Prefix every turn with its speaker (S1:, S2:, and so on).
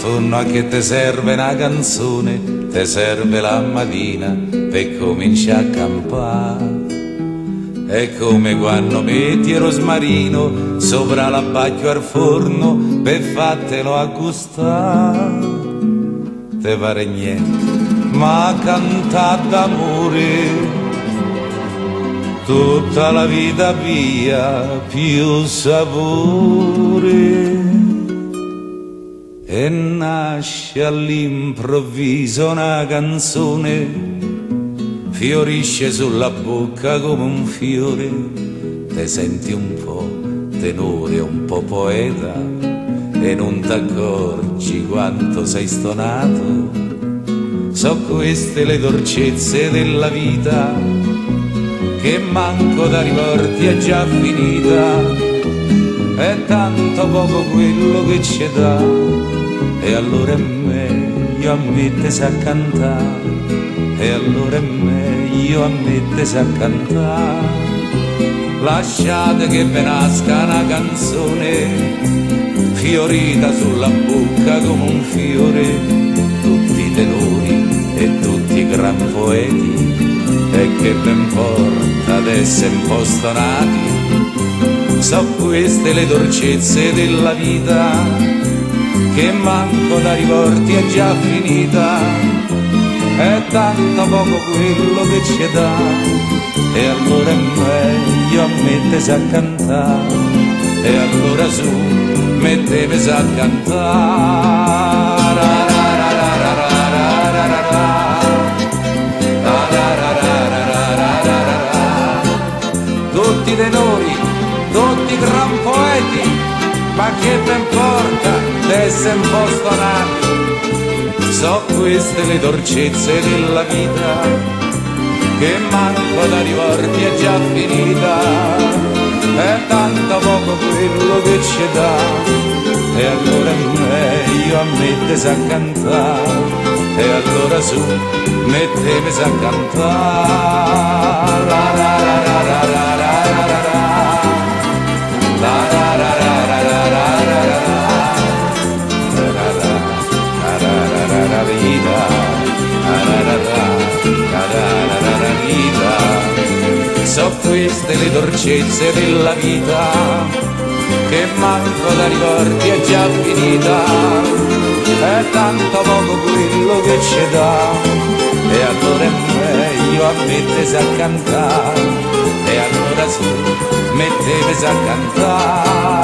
S1: fondo a che te serve una canzone, te serve la mattina per cominciare a campare. È come quando metti il rosmarino sopra l'abbacchio al forno per fartelo accostare. Te pare niente, ma cantà d'amore tutta la vita via più sapore. E nasce all'improvviso una canzone, fiorisce sulla bocca come un fiore. Te senti un po' tenore, un po' poeta, e non t'accorgi quanto sei stonato. So queste le dolcezze della vita, che manco da riporti è già finita. È tanto poco quello che ci dà, e allora è meglio ammettersi a cantare. E allora è meglio ammettersi a cantare. Lasciate che ve nasca una canzone, fiorita sulla bocca come un fiore. Tutti i tenori e tutti i gran poeti, e che ben porta ad essere un po' stonati. So queste le dolcezze della vita, che manco da riporti è già finita. È tanto poco quello che ci dà, e allora è meglio ammettersi a cantare. E allora su, mettetemi a cantare. Tutti i tenori, tutti i gran poeti, ma che ben porta d'essere un po' stonati. So queste le dolcezze della vita, che manco da riporti è già finita. È tanto poco quello che ci dà, e allora è meglio ammettersi a cantare. E allora su, mettetemi a cantare. La la la la la la la la la la. So queste le dolcezze della vita, che manco da ricordi è già finita. È tanto poco quello che ci dà, e allora è meglio ammettersi a cantare. E allora su, mettetemi a cantare.